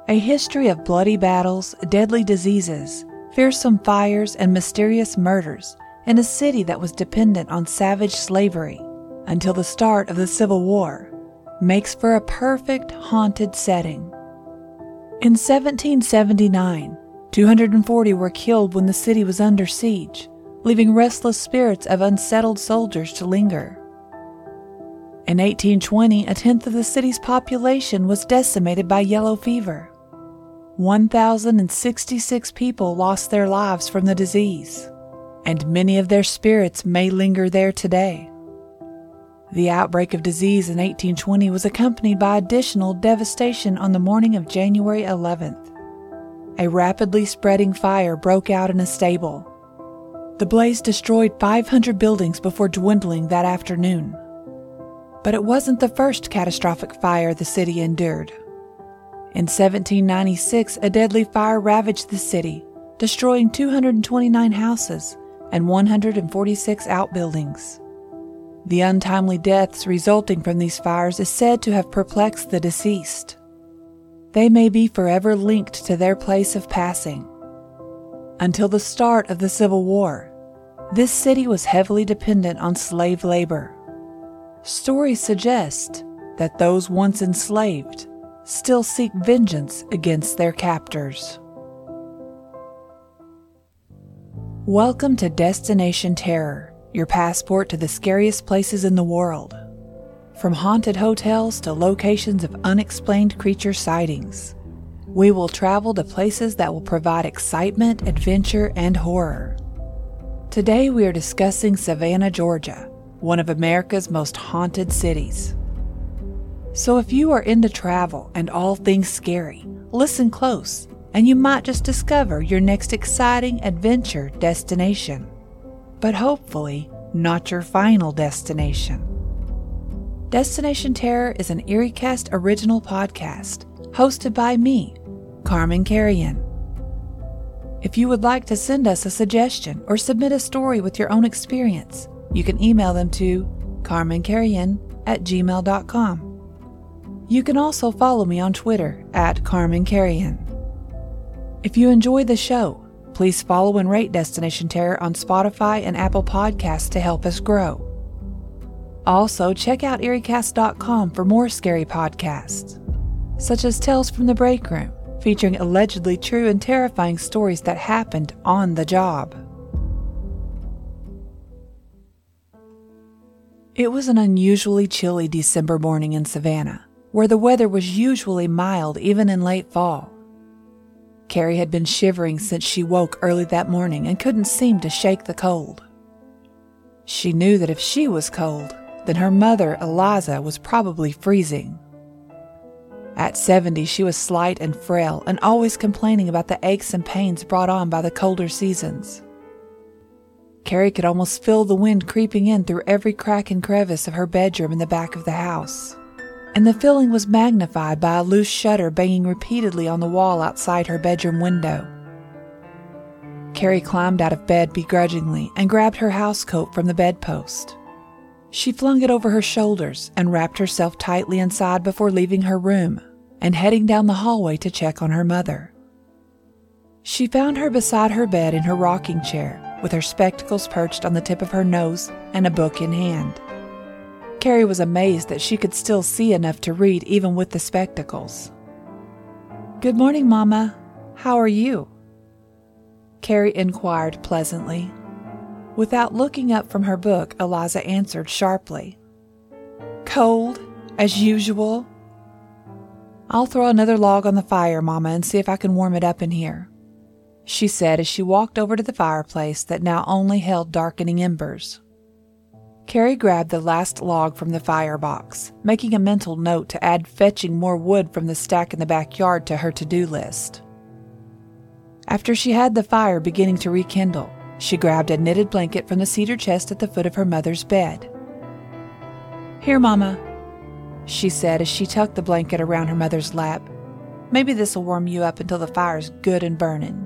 A history of bloody battles, deadly diseases, fearsome fires, and mysterious murders in a city that was dependent on savage slavery until the start of the Civil War makes for a perfect haunted setting. In 1779, 240 were killed when the city was under siege, leaving restless spirits of unsettled soldiers to linger. In 1820, a tenth of the city's population was decimated by yellow fever. 1,066 people lost their lives from the disease, and many of their spirits may linger there today. The outbreak of disease in 1820 was accompanied by additional devastation on the morning of January 11th. A rapidly spreading fire broke out in a stable. The blaze destroyed 500 buildings before dwindling that afternoon. But it wasn't the first catastrophic fire the city endured. In 1796, a deadly fire ravaged the city, destroying 229 houses and 146 outbuildings. The untimely deaths resulting from these fires is said to have perplexed the deceased. They may be forever linked to their place of passing. Until the start of the Civil War, this city was heavily dependent on slave labor. Stories suggest that those once enslaved still seek vengeance against their captors. Welcome to Destination Terror, your passport to the scariest places in the world. From haunted hotels to locations of unexplained creature sightings, we will travel to places that will provide excitement, adventure, and horror. Today we are discussing Savannah, Georgia, one of America's most haunted cities. So if you are into travel and all things scary, listen close, and you might just discover your next exciting adventure destination. But hopefully, not your final destination. Destination Terror is an EerieCast original podcast, hosted by me, Carmen Carrion. If you would like to send us a suggestion or submit a story with your own experience, you can email them to carmencarrion@gmail.com. You can also follow me on Twitter @CarmenCarrion. If you enjoy the show, please follow and rate Destination Terror on Spotify and Apple Podcasts to help us grow. Also, check out EerieCast.com for more scary podcasts, such as Tales from the Break Room, featuring allegedly true and terrifying stories that happened on the job. It was an unusually chilly December morning in Savannah, where the weather was usually mild even in late fall. Carrie had been shivering since she woke early that morning and couldn't seem to shake the cold. She knew that if she was cold, then her mother, Eliza, was probably freezing. At 70, she was slight and frail and always complaining about the aches and pains brought on by the colder seasons. Carrie could almost feel the wind creeping in through every crack and crevice of her bedroom in the back of the house, and the feeling was magnified by a loose shutter banging repeatedly on the wall outside her bedroom window. Carrie climbed out of bed begrudgingly and grabbed her housecoat from the bedpost. She flung it over her shoulders and wrapped herself tightly inside before leaving her room and heading down the hallway to check on her mother. She found her beside her bed in her rocking chair, with her spectacles perched on the tip of her nose and a book in hand. Carrie was amazed that she could still see enough to read even with the spectacles. "Good morning, Mama. How are you?" Carrie inquired pleasantly. Without looking up from her book, Eliza answered sharply. "Cold, as usual." "I'll throw another log on the fire, Mama, and see if I can warm it up in here," she said as she walked over to the fireplace that now only held darkening embers. Carrie grabbed the last log from the firebox, making a mental note to add fetching more wood from the stack in the backyard to her to-do list. After she had the fire beginning to rekindle, she grabbed a knitted blanket from the cedar chest at the foot of her mother's bed. "Here, Mama," she said as she tucked the blanket around her mother's lap. "Maybe this'll warm you up until the fire's good and burning."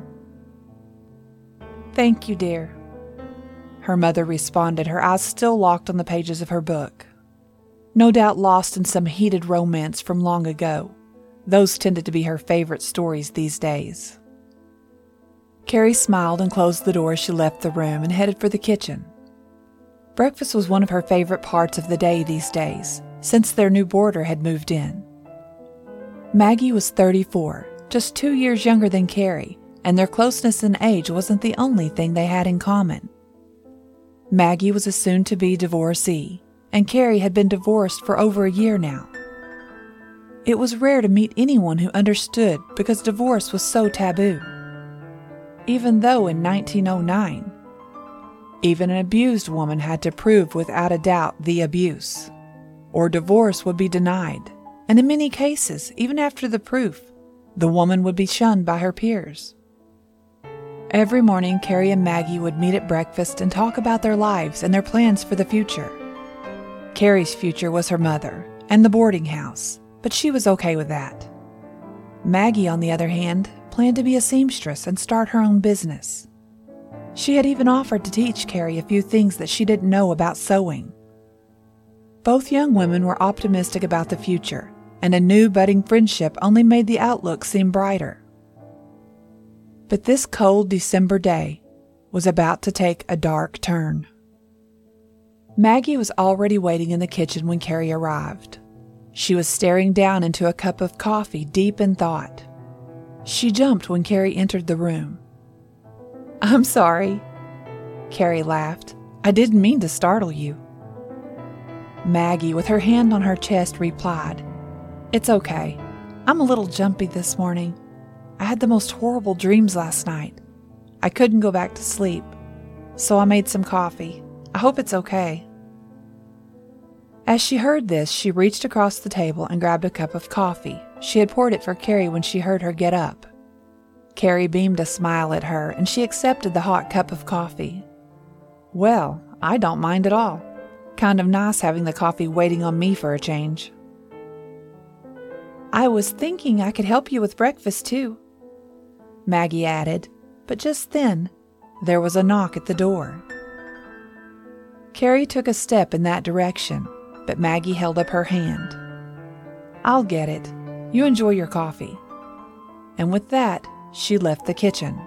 "Thank you, dear," her mother responded, her eyes still locked on the pages of her book. No doubt lost in some heated romance from long ago, Those tended to be her favorite stories these days. Carrie smiled and closed the door as she left the room and headed for the kitchen. Breakfast was one of her favorite parts of the day these days, since their new boarder had moved in. Maggie was 34, just 2 years younger than Carrie, and their closeness in age wasn't the only thing they had in common. Maggie was a soon-to-be divorcee, and Carrie had been divorced for over a year now. It was rare to meet anyone who understood because divorce was so taboo. Even though in 1909, even an abused woman had to prove without a doubt the abuse, or divorce would be denied, and in many cases, even after the proof, the woman would be shunned by her peers. Every morning, Carrie and Maggie would meet at breakfast and talk about their lives and their plans for the future. Carrie's future was her mother and the boarding house, but she was okay with that. Maggie, on the other hand, planned to be a seamstress and start her own business. She had even offered to teach Carrie a few things that she didn't know about sewing. Both young women were optimistic about the future, and a new budding friendship only made the outlook seem brighter. But this cold December day was about to take a dark turn. Maggie was already waiting in the kitchen when Carrie arrived. She was staring down into a cup of coffee, deep in thought. She jumped when Carrie entered the room. "I'm sorry," Carrie laughed. "I didn't mean to startle you." Maggie, with her hand on her chest, replied, "It's okay. I'm a little jumpy this morning. I had the most horrible dreams last night. I couldn't go back to sleep, so I made some coffee. I hope it's okay." As she heard this, she reached across the table and grabbed a cup of coffee. She had poured it for Carrie when she heard her get up. Carrie beamed a smile at her, and she accepted the hot cup of coffee. "Well, I don't mind at all. Kind of nice having the coffee waiting on me for a change." "I was thinking I could help you with breakfast, too," Maggie added, but just then, there was a knock at the door. Carrie took a step in that direction, but Maggie held up her hand. "I'll get it. You enjoy your coffee." And with that, she left the kitchen.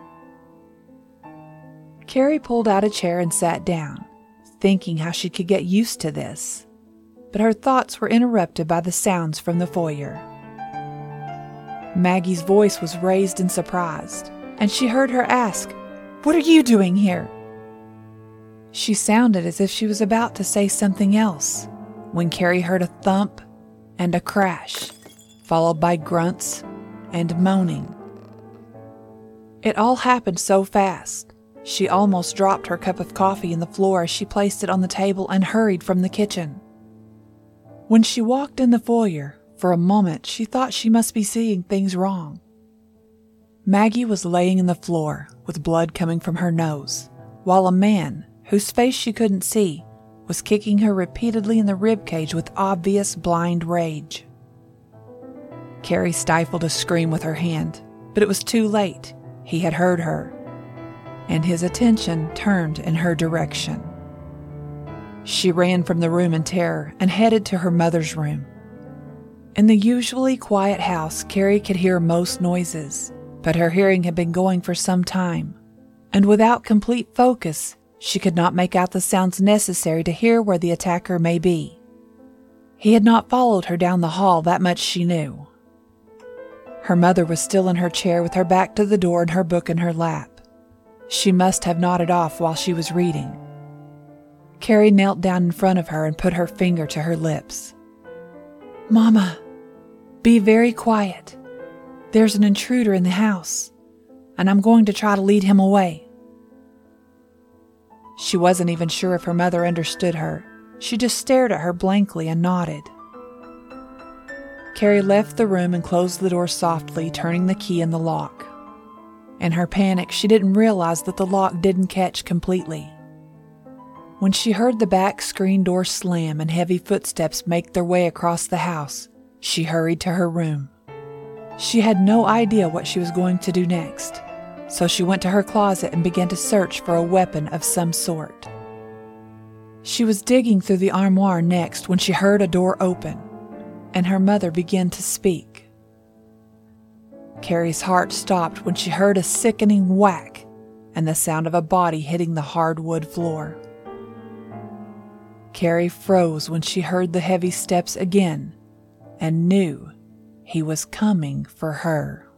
Carrie pulled out a chair and sat down, thinking how she could get used to this. But her thoughts were interrupted by the sounds from the foyer. Maggie's voice was raised and surprised, and she heard her ask, "What are you doing here?" She sounded as if she was about to say something else, when Carrie heard a thump and a crash, followed by grunts and moaning. It all happened so fast, she almost dropped her cup of coffee in the floor as she placed it on the table and hurried from the kitchen. When she walked in the foyer, for a moment she thought she must be seeing things wrong. Maggie was laying in the floor with blood coming from her nose, while a man, whose face she couldn't see, was kicking her repeatedly in the ribcage with obvious blind rage. Carrie stifled a scream with her hand, but it was too late. He had heard her, and his attention turned in her direction. She ran from the room in terror and headed to her mother's room. In the usually quiet house, Carrie could hear most noises, but her hearing had been going for some time, and without complete focus, she could not make out the sounds necessary to hear where the attacker may be. He had not followed her down the hall, that much she knew. Her mother was still in her chair with her back to the door and her book in her lap. She must have nodded off while she was reading. Carrie knelt down in front of her and put her finger to her lips. "Mama, be very quiet. There's an intruder in the house, and I'm going to try to lead him away." She wasn't even sure if her mother understood her. She just stared at her blankly and nodded. Carrie left the room and closed the door softly, turning the key in the lock. In her panic, she didn't realize that the lock didn't catch completely. When she heard the back screen door slam and heavy footsteps make their way across the house, she hurried to her room. She had no idea what she was going to do next, so she went to her closet and began to search for a weapon of some sort. She was digging through the armoire next when she heard a door open, and her mother began to speak. Carrie's heart stopped when she heard a sickening whack and the sound of a body hitting the hardwood floor. Carrie froze when she heard the heavy steps again and knew he was coming for her.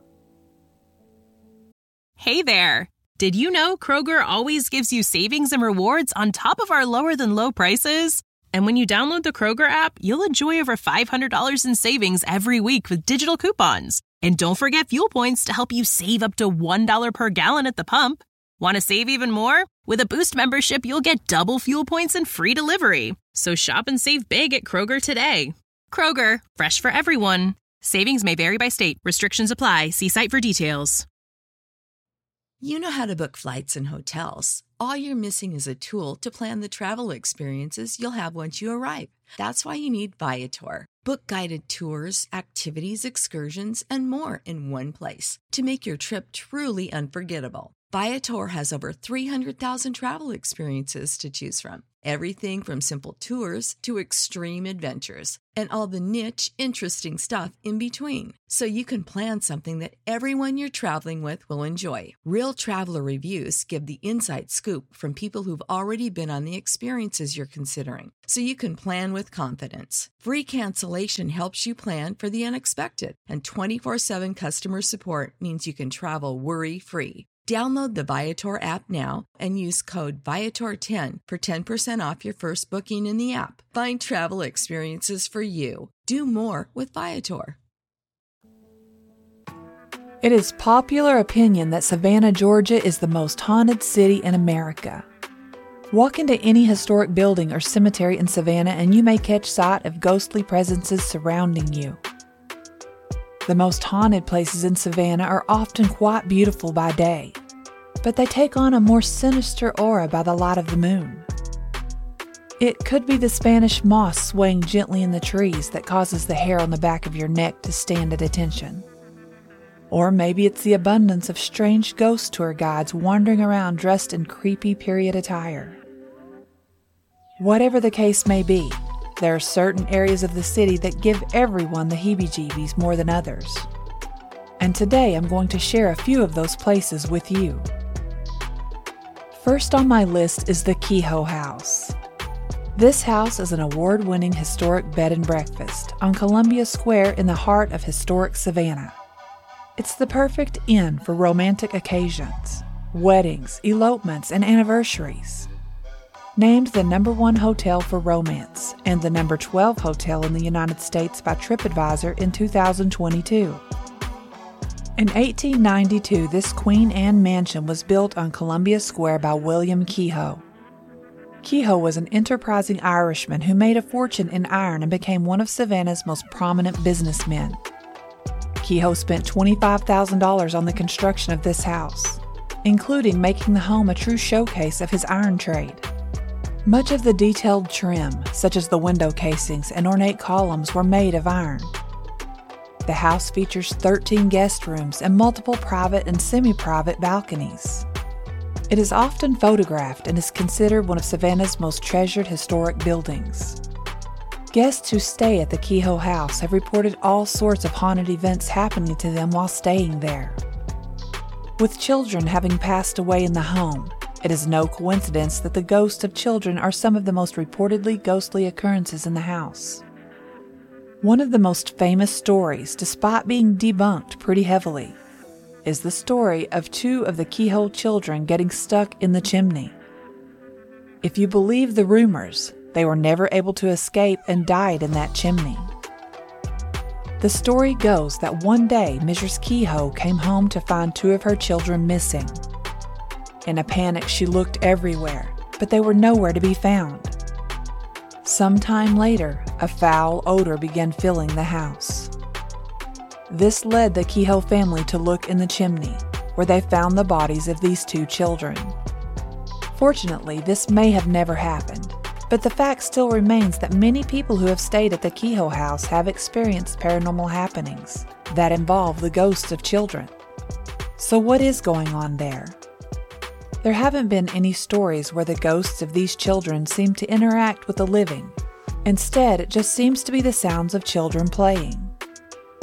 Hey there! Did you know Kroger always gives you savings and rewards on top of our lower-than-low prices? And when you download the Kroger app, you'll enjoy over $500 in savings every week with digital coupons. And don't forget fuel points to help you save up to $1 per gallon at the pump. Want to save even more? With a Boost membership, you'll get double fuel points and free delivery. So shop and save big at Kroger today. Kroger, fresh for everyone. Savings may vary by state. Restrictions apply. See site for details. You know how to book flights and hotels. All you're missing is a tool to plan the travel experiences you'll have once you arrive. That's why you need Viator. Book guided tours, activities, excursions, and more in one place to make your trip truly unforgettable. Viator has over 300,000 travel experiences to choose from. Everything from simple tours to extreme adventures and all the niche, interesting stuff in between. So you can plan something that everyone you're traveling with will enjoy. Real traveler reviews give the inside scoop from people who've already been on the experiences you're considering. So you can plan with confidence. Free cancellation helps you plan for the unexpected. And 24/7 customer support means you can travel worry-free. Download the Viator app now and use code Viator10 for 10% off your first booking in the app. Find travel experiences for you. Do more with Viator. It is popular opinion that Savannah, Georgia is the most haunted city in America. Walk into any historic building or cemetery in Savannah and you may catch sight of ghostly presences surrounding you. The most haunted places in Savannah are often quite beautiful by day, but they take on a more sinister aura by the light of the moon. It could be the Spanish moss swaying gently in the trees that causes the hair on the back of your neck to stand at attention. Or maybe it's the abundance of strange ghost tour guides wandering around dressed in creepy period attire. Whatever the case may be, there are certain areas of the city that give everyone the heebie-jeebies more than others. And today I'm going to share a few of those places with you. First on my list is the Kehoe House. This house is an award-winning historic bed and breakfast on Columbia Square in the heart of historic Savannah. It's the perfect inn for romantic occasions, weddings, elopements, and anniversaries. Named the #1 hotel for romance and the #12 hotel in the United States by TripAdvisor in 2022. In 1892, this Queen Anne mansion was built on Columbia Square by William Kehoe. Kehoe was an enterprising Irishman who made a fortune in iron and became one of Savannah's most prominent businessmen. Kehoe spent $25,000 on the construction of this house, including making the home a true showcase of his iron trade. Much of the detailed trim, such as the window casings and ornate columns, were made of iron. The house features 13 guest rooms and multiple private and semi-private balconies. It is often photographed and is considered one of Savannah's most treasured historic buildings. Guests who stay at the Kehoe House have reported all sorts of haunted events happening to them while staying there. With children having passed away in the home, it is no coincidence that the ghosts of children are some of the most reportedly ghostly occurrences in the house. One of the most famous stories, despite being debunked pretty heavily, is the story of 2 of the Kehoe children getting stuck in the chimney. If you believe the rumors, they were never able to escape and died in that chimney. The story goes that one day Mrs. Kehoe came home to find 2 of her children missing. In a panic, she looked everywhere, but they were nowhere to be found. Sometime later, a foul odor began filling the house. This led the Kehoe family to look in the chimney, where they found the bodies of these 2 children. Fortunately, this may have never happened, but the fact still remains that many people who have stayed at the Kehoe House have experienced paranormal happenings that involve the ghosts of children. So what is going on there? There haven't been any stories where the ghosts of these children seem to interact with the living. Instead, it just seems to be the sounds of children playing.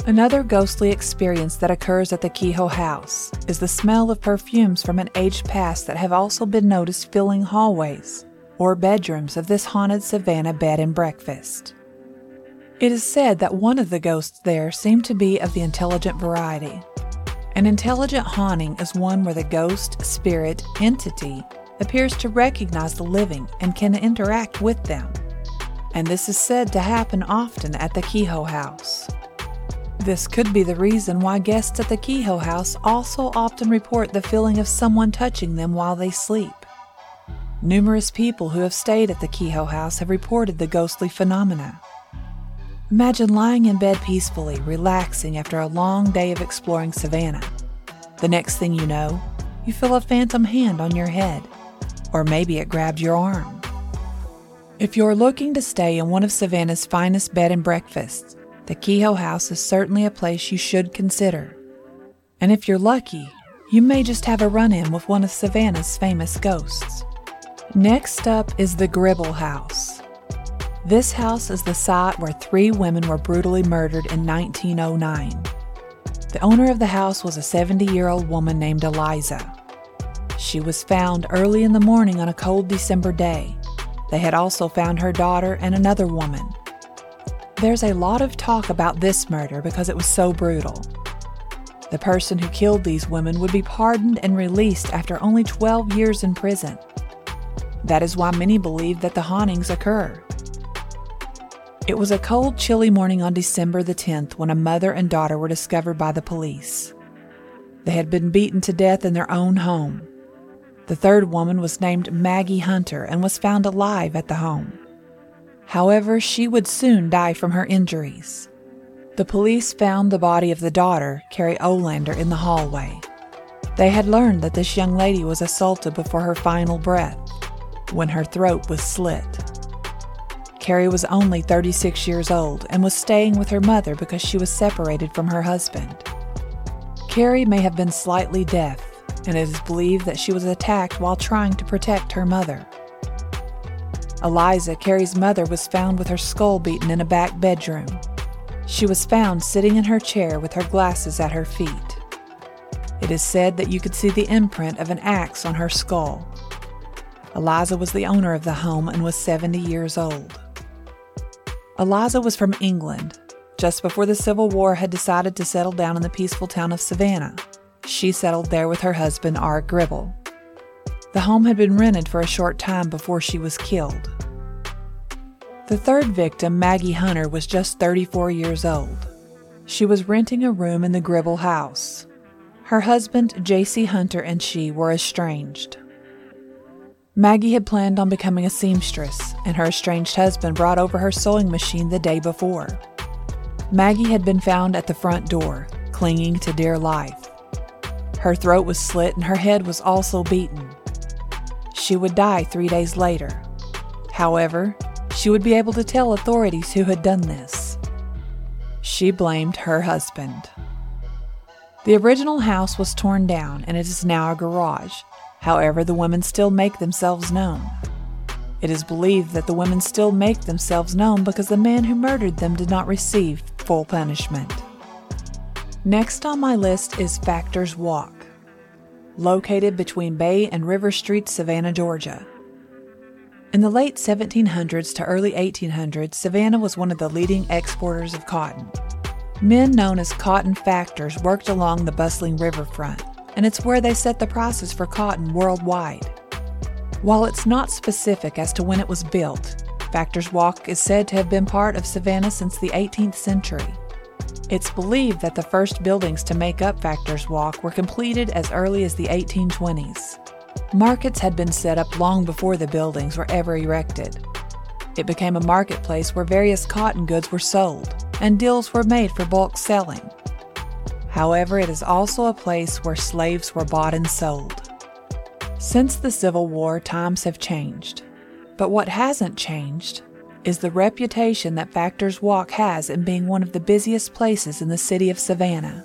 Another ghostly experience that occurs at the Kehoe house is the smell of perfumes from an aged past that have also been noticed filling hallways or bedrooms of this haunted Savannah bed and breakfast. It is said that one of the ghosts there seemed to be of the intelligent variety. An intelligent haunting is one where the ghost, spirit, entity appears to recognize the living and can interact with them. And this is said to happen often at the Kehoe house. This could be the reason why guests at the Kehoe house also often report the feeling of someone touching them while they sleep. Numerous people who have stayed at the Kehoe house have reported the ghostly phenomena. Imagine lying in bed peacefully, relaxing after a long day of exploring Savannah. The next thing you know, you feel a phantom hand on your head, or maybe it grabbed your arm. If you're looking to stay in one of Savannah's finest bed and breakfasts, the Kehoe house is certainly a place you should consider. And if you're lucky, you may just have a run-in with one of Savannah's famous ghosts. Next up is the Gribble House. This house is the site where 3 women were brutally murdered in 1909. The owner of the house was a 70-year-old woman named Eliza. She was found early in the morning on a cold December day. They had also found her daughter and another woman. There's a lot of talk about this murder because it was so brutal. The person who killed these women would be pardoned and released after only 12 years in prison. That is why many believe that the hauntings occur. It was a cold, chilly morning on December the 10th when a mother and daughter were discovered by the police. They had been beaten to death in their own home. The third woman was named Maggie Hunter and was found alive at the home. However, she would soon die from her injuries. The police found the body of the daughter, Carrie Olander, in the hallway. They had learned that this young lady was assaulted before her final breath, when her throat was slit. Carrie was only 36 years old and was staying with her mother because she was separated from her husband. Carrie may have been slightly deaf, and it is believed that she was attacked while trying to protect her mother. Eliza, Carrie's mother, was found with her skull beaten in a back bedroom. She was found sitting in her chair with her glasses at her feet. It is said that you could see the imprint of an axe on her skull. Eliza was the owner of the home and was 70 years old. Eliza was from England. Just before the Civil War had decided to settle down in the peaceful town of Savannah. She settled there with her husband, R. Gribble. The home had been rented for a short time before she was killed. The third victim, Maggie Hunter, was just 34 years old. She was renting a room in the Gribble house. Her husband, J.C. Hunter, and she were estranged. Maggie had planned on becoming a seamstress, and her estranged husband brought over her sewing machine the day before. Maggie had been found at the front door, clinging to dear life. Her throat was slit and her head was also beaten. She would die 3 days later. However, she would be able to tell authorities who had done this. She blamed her husband. The original house was torn down and it is now a garage. However, the women still make themselves known. It is believed that the women still make themselves known because the man who murdered them did not receive full punishment. Next on my list is Factor's Walk, located between Bay and River Street, Savannah, Georgia. In the late 1700s to early 1800s, Savannah was one of the leading exporters of cotton. Men known as cotton factors worked along the bustling riverfront, and it's where they set the prices for cotton worldwide. While it's not specific as to when it was built, Factor's Walk is said to have been part of Savannah since the 18th century. It's believed that the first buildings to make up Factor's Walk were completed as early as the 1820s. Markets had been set up long before the buildings were ever erected. It became a marketplace where various cotton goods were sold, and deals were made for bulk selling. However, it is also a place where slaves were bought and sold. Since the Civil War, times have changed. But what hasn't changed is the reputation that Factor's Walk has in being one of the busiest places in the city of Savannah.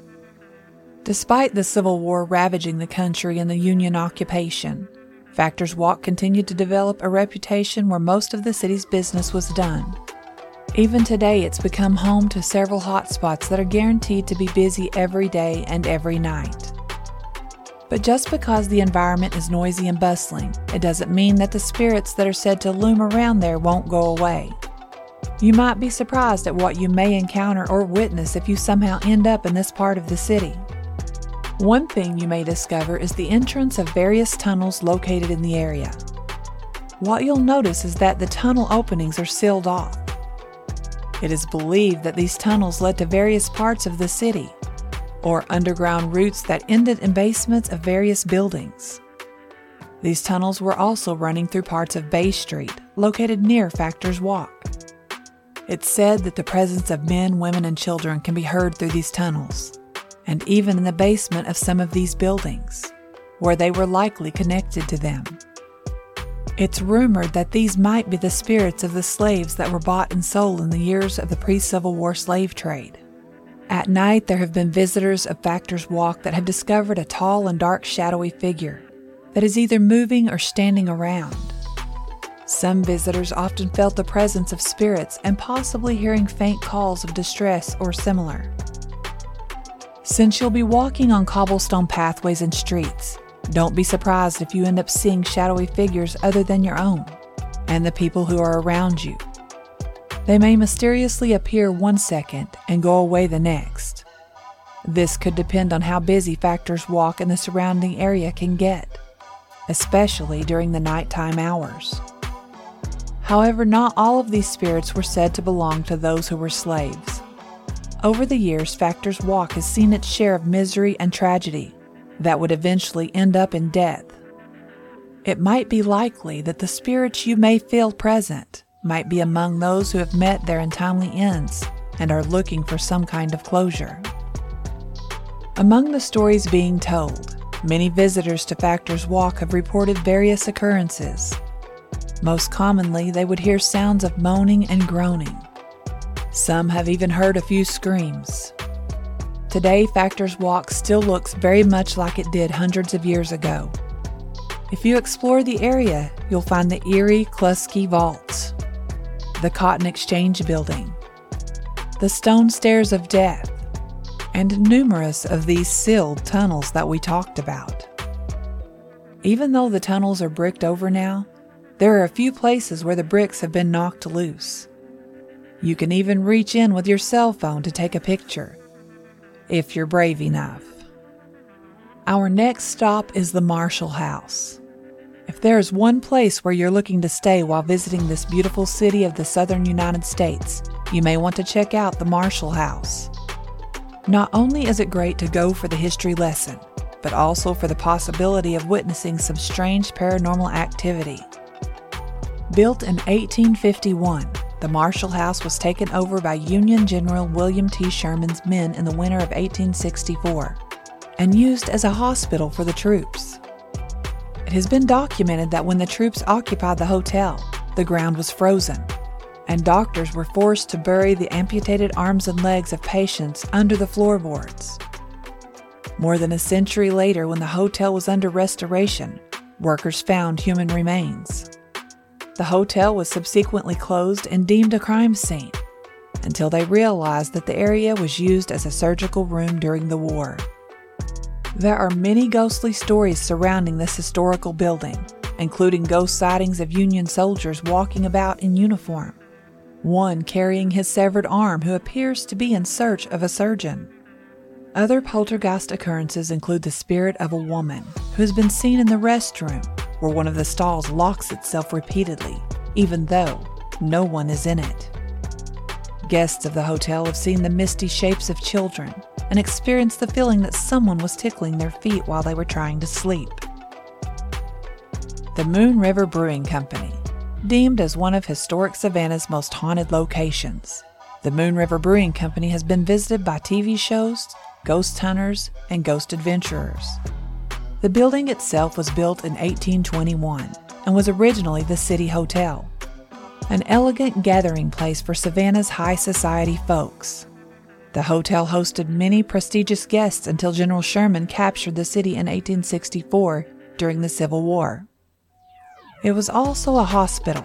Despite the Civil War ravaging the country and the Union occupation, Factor's Walk continued to develop a reputation where most of the city's business was done. Even today, it's become home to several hotspots that are guaranteed to be busy every day and every night. But just because the environment is noisy and bustling, it doesn't mean that the spirits that are said to loom around there won't go away. You might be surprised at what you may encounter or witness if you somehow end up in this part of the city. One thing you may discover is the entrance of various tunnels located in the area. What you'll notice is that the tunnel openings are sealed off. It is believed that these tunnels led to various parts of the city, or underground routes that ended in basements of various buildings. These tunnels were also running through parts of Bay Street, located near Factor's Walk. It's said that the presence of men, women, and children can be heard through these tunnels, and even in the basement of some of these buildings, where they were likely connected to them. It's rumored that these might be the spirits of the slaves that were bought and sold in the years of the pre-Civil War slave trade. At night, there have been visitors of Factor's Walk that have discovered a tall and dark shadowy figure that is either moving or standing around. Some visitors often felt the presence of spirits and possibly hearing faint calls of distress or similar. Since you'll be walking on cobblestone pathways and streets, don't be surprised if you end up seeing shadowy figures other than your own and the people who are around you. They may mysteriously appear one second and go away the next. This could depend on how busy Factor's Walk and the surrounding area can get, especially during the nighttime hours. However, not all of these spirits were said to belong to those who were slaves. Over the years, Factor's Walk has seen its share of misery and tragedy that would eventually end up in death. It might be likely that the spirits you may feel present might be among those who have met their untimely ends and are looking for some kind of closure. Among the stories being told, many visitors to Factor's Walk have reported various occurrences. Most commonly, they would hear sounds of moaning and groaning. Some have even heard a few screams. Today, Factor's Walk still looks very much like it did hundreds of years ago. If you explore the area, you'll find the eerie Kluski Vaults, the Cotton Exchange Building, the Stone Stairs of Death, and numerous of these sealed tunnels that we talked about. Even though the tunnels are bricked over now, there are a few places where the bricks have been knocked loose. You can even reach in with your cell phone to take a picture, if you're brave enough. Our next stop is the Marshall House. If there is one place where you're looking to stay while visiting this beautiful city of the southern United States, you may want to check out the Marshall House. Not only is it great to go for the history lesson, but also for the possibility of witnessing some strange paranormal activity. Built in 1851, the Marshall House was taken over by Union General William T. Sherman's men in the winter of 1864 and used as a hospital for the troops. It has been documented that when the troops occupied the hotel, the ground was frozen, and doctors were forced to bury the amputated arms and legs of patients under the floorboards. More than a century later, when the hotel was under restoration, workers found human remains. The hotel was subsequently closed and deemed a crime scene until they realized that the area was used as a surgical room during the war. There are many ghostly stories surrounding this historical building, including ghost sightings of Union soldiers walking about in uniform, one carrying his severed arm who appears to be in search of a surgeon. Other poltergeist occurrences include the spirit of a woman who has been seen in the restroom where one of the stalls locks itself repeatedly, even though no one is in it. Guests of the hotel have seen the misty shapes of children and experienced the feeling that someone was tickling their feet while they were trying to sleep. The Moon River Brewing Company, deemed as one of historic Savannah's most haunted locations. The Moon River Brewing Company has been visited by TV shows, ghost hunters, and ghost adventurers. The building itself was built in 1821 and was originally the City Hotel, an elegant gathering place for Savannah's high society folks. The hotel hosted many prestigious guests until General Sherman captured the city in 1864 during the Civil War. It was also a hospital,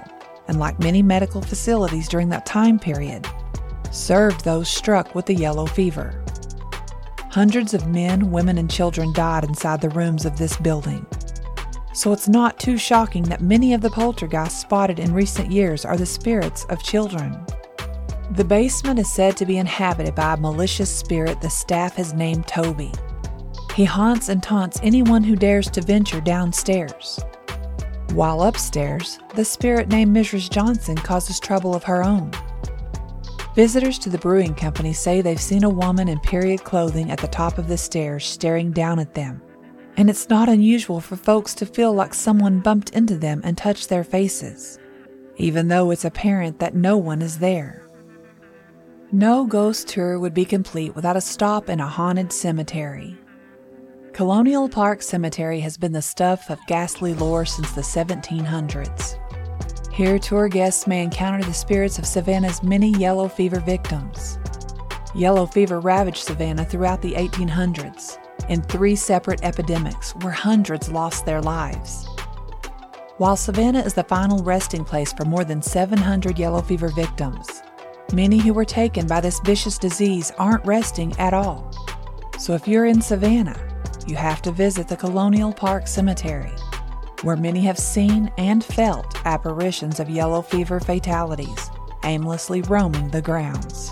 and like many medical facilities during that time period, served those struck with the yellow fever. Hundreds of men, women, and children died inside the rooms of this building. So it's not too shocking that many of the poltergeists spotted in recent years are the spirits of children. The basement is said to be inhabited by a malicious spirit the staff has named Toby. He haunts and taunts anyone who dares to venture downstairs. While upstairs, the spirit named Mrs. Johnson causes trouble of her own. Visitors to the brewing company say they've seen a woman in period clothing at the top of the stairs staring down at them, and it's not unusual for folks to feel like someone bumped into them and touched their faces, even though it's apparent that no one is there. No ghost tour would be complete without a stop in a haunted cemetery. Colonial Park Cemetery has been the stuff of ghastly lore since the 1700s. Here, tour guests may encounter the spirits of Savannah's many yellow fever victims. Yellow fever ravaged Savannah throughout the 1800s in 3 separate epidemics where hundreds lost their lives. While Savannah is the final resting place for more than 700 yellow fever victims, many who were taken by this vicious disease aren't resting at all. So if you're in Savannah, you have to visit the Colonial Park Cemetery, where many have seen and felt apparitions of yellow fever fatalities aimlessly roaming the grounds.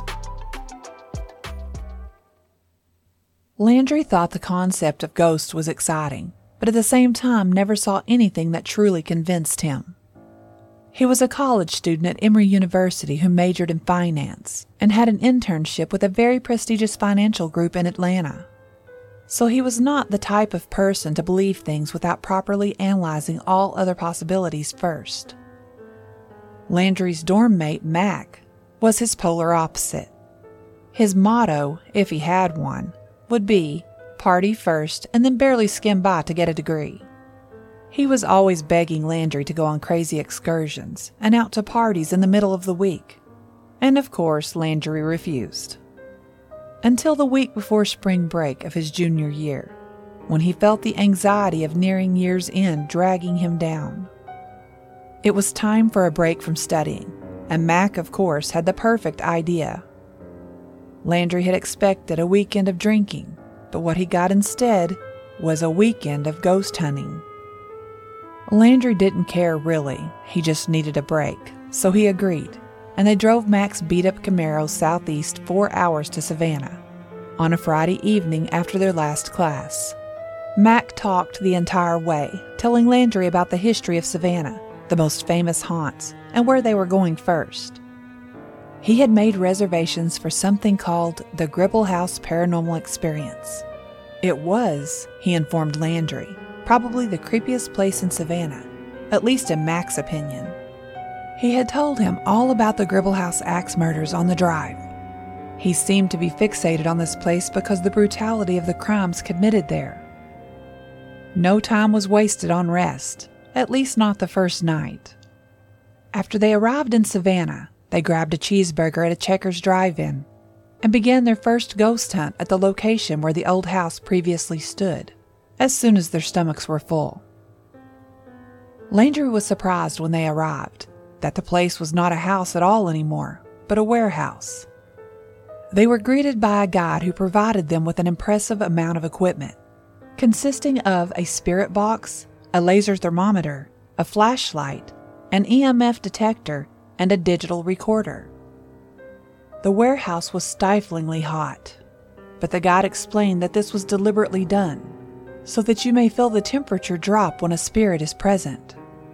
Landry thought the concept of ghosts was exciting, but at the same time never saw anything that truly convinced him. He was a college student at Emory University who majored in finance and had an internship with a very prestigious financial group in Atlanta. So he was not the type of person to believe things without properly analyzing all other possibilities first. Landry's dorm mate, Mac, was his polar opposite. His motto, if he had one, would be party first and then barely skim by to get a degree. He was always begging Landry to go on crazy excursions and out to parties in the middle of the week. And of course, Landry refused. Until the week before spring break of his junior year, when he felt the anxiety of nearing year's end dragging him down. It was time for a break from studying, and Mac, of course, had the perfect idea. Landry had expected a weekend of drinking, but what he got instead was a weekend of ghost hunting. Landry didn't care really, he just needed a break, so he agreed, and they drove Mac's beat-up Camaro southeast 4 hours to Savannah on a Friday evening after their last class. Mac talked the entire way, telling Landry about the history of Savannah, the most famous haunts, and where they were going first. He had made reservations for something called the Gribble House Paranormal Experience. It was, he informed Landry, probably the creepiest place in Savannah, at least in Mac's opinion. He had told him all about the Gribble House axe murders on the drive. He seemed to be fixated on this place because of the brutality of the crimes committed there. No time was wasted on rest, at least not the first night. After they arrived in Savannah, they grabbed a cheeseburger at a Checkers drive-in and began their first ghost hunt at the location where the old house previously stood, as soon as their stomachs were full. Landry was surprised when they arrived that the place was not a house at all anymore, but a warehouse. They were greeted by a guide who provided them with an impressive amount of equipment, consisting of a spirit box, a laser thermometer, a flashlight, an EMF detector, and a digital recorder. The warehouse was stiflingly hot, but the guide explained that this was deliberately done, so that you may feel the temperature drop when a spirit is present.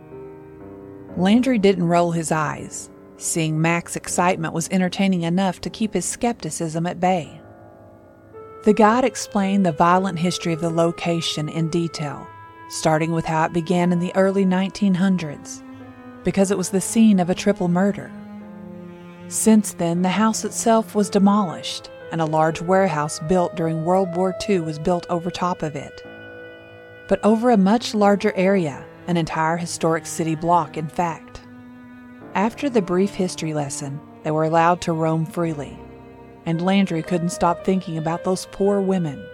Landry didn't roll his eyes. Seeing Mac's excitement was entertaining enough to keep his skepticism at bay. The guide explained the violent history of the location in detail, starting with how it began in the early 1900s, because it was the scene of a triple murder. Since then, the house itself was demolished, and a large warehouse built during World War II was built over top of it. But over a much larger area, an entire historic city block, in fact. After the brief history lesson, they were allowed to roam freely, and Landry couldn't stop thinking about those poor women.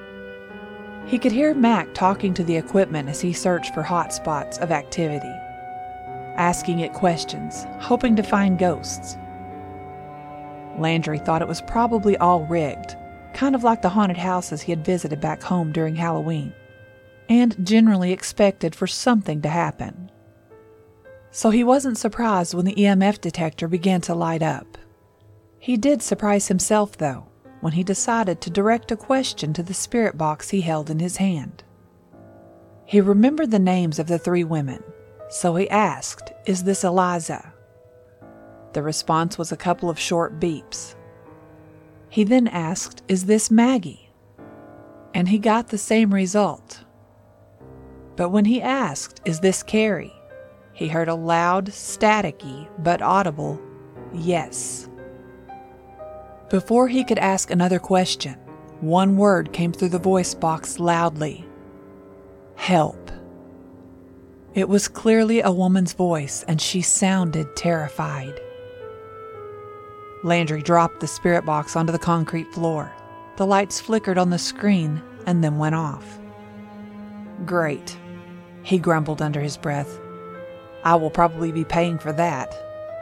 He could hear Mac talking to the equipment as he searched for hot spots of activity. asking it questions, hoping to find ghosts. Landry thought it was probably all rigged, kind of like the haunted houses he had visited back home during Halloween, and generally expected for something to happen. So he wasn't surprised when the EMF detector began to light up. He did surprise himself, though, when he decided to direct a question to the spirit box he held in his hand. He remembered the names of the 3 women, so he asked, "Is this Eliza?" The response was a couple of short beeps. He then asked, "Is this Maggie?" And he got the same result. But when he asked, "Is this Carrie?" he heard a loud, staticky, but audible, "Yes." Before he could ask another question, one word came through the voice box loudly: "Help." It was clearly a woman's voice, and she sounded terrified. Landry dropped the spirit box onto the concrete floor. The lights flickered on the screen and then went off. "Great," he grumbled under his breath. "I will probably be paying for that."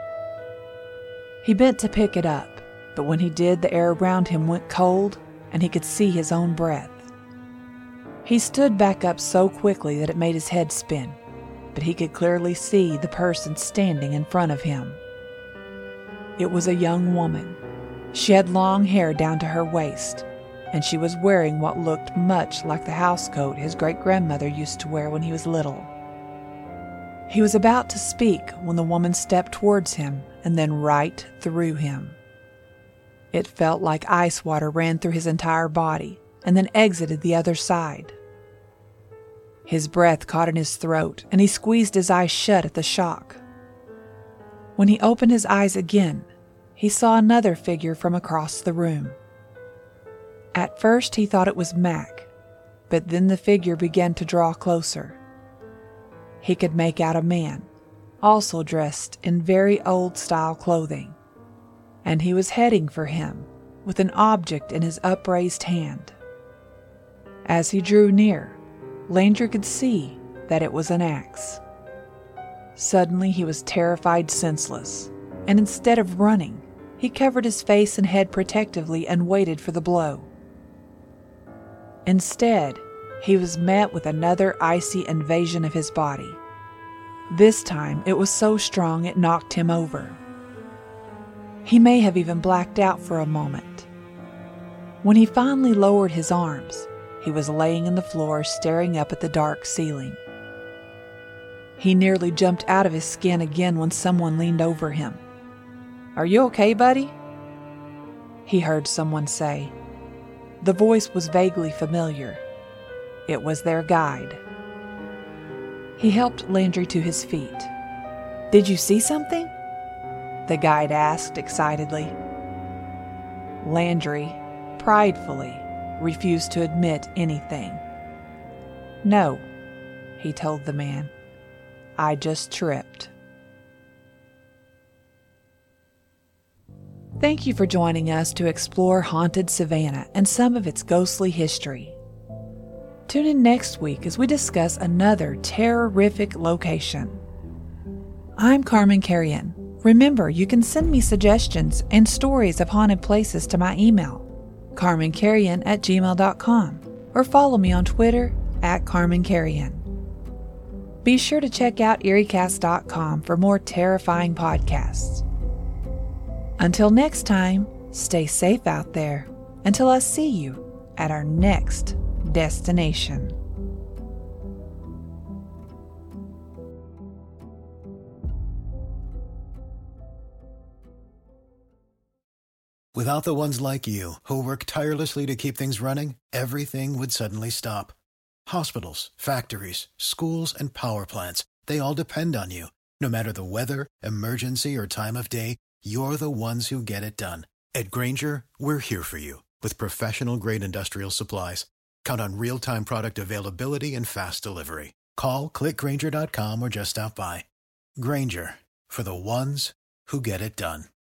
He bent to pick it up, but when he did, the air around him went cold and he could see his own breath. He stood back up so quickly that it made his head spin, but he could clearly see the person standing in front of him. It was a young woman. She had long hair down to her waist, and she was wearing what looked much like the housecoat his great-grandmother used to wear when he was little. He was about to speak when the woman stepped towards him and then right through him. It felt like ice water ran through his entire body and then exited the other side. His breath caught in his throat, and he squeezed his eyes shut at the shock. When he opened his eyes again, he saw another figure from across the room. At first he thought it was Mac, but then the figure began to draw closer. He could make out a man, also dressed in very old-style clothing, and he was heading for him with an object in his upraised hand. As he drew near, Landry could see that it was an axe. Suddenly he was terrified senseless, and instead of running, he covered his face and head protectively and waited for the blow. Instead, he was met with another icy invasion of his body. This time, it was so strong it knocked him over. He may have even blacked out for a moment. When he finally lowered his arms, he was laying on the floor staring up at the dark ceiling. He nearly jumped out of his skin again when someone leaned over him. "Are you okay, buddy?" he heard someone say. The voice was vaguely familiar. It was their guide. He helped Landry to his feet. "Did you see something?" the guide asked excitedly. Landry, pridefully, refused to admit anything. "No," he told the man. "I just tripped." Thank you for joining us to explore haunted Savannah and some of its ghostly history. Tune in next week as we discuss another terrorific location. I'm Carmen Carrion. Remember, you can send me suggestions and stories of haunted places to my email, carmencarrion@gmail.com, or follow me on Twitter @CarmenCarrion. Be sure to check out EerieCast.com for more terrifying podcasts. Until next time, stay safe out there until I see you at our next destination. Without the ones like you, who work tirelessly to keep things running, everything would suddenly stop. Hospitals, factories, schools, and power plants, they all depend on you. No matter the weather, emergency, or time of day, you're the ones who get it done. At Grainger, we're here for you with professional-grade industrial supplies. Count on real-time product availability and fast delivery. Call, click Grainger.com, or just stop by. Grainger, for the ones who get it done.